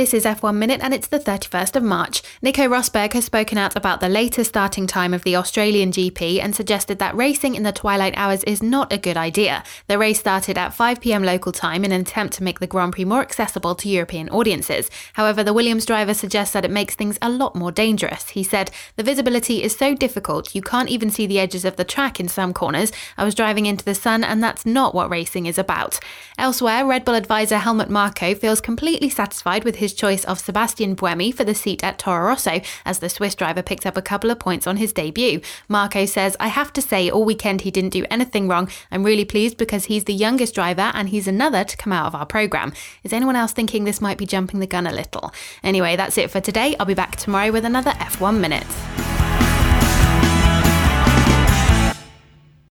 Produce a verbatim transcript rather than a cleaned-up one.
This is F one Minute and it's the thirty-first of March. Nico Rosberg has spoken out about the later starting time of the Australian G P and suggested that racing in the twilight hours is not a good idea. The race started at five p.m. local time in an attempt to make the Grand Prix more accessible to European audiences. However, the Williams driver suggests that it makes things a lot more dangerous. He said, "The visibility is so difficult, you can't even see the edges of the track in some corners. I was driving into the sun and that's not what racing is about." Elsewhere, Red Bull advisor Helmut Marko feels completely satisfied with his choice of Sebastian Buemi for the seat at Toro Rosso, as the Swiss driver picked up a couple of points on his debut. Marko says, "I have to say, all weekend he didn't do anything wrong. I'm really pleased because he's the youngest driver and he's another to come out of our programme." Is anyone else thinking this might be jumping the gun a little? Anyway, that's it for today. I'll be back tomorrow with another F one Minute.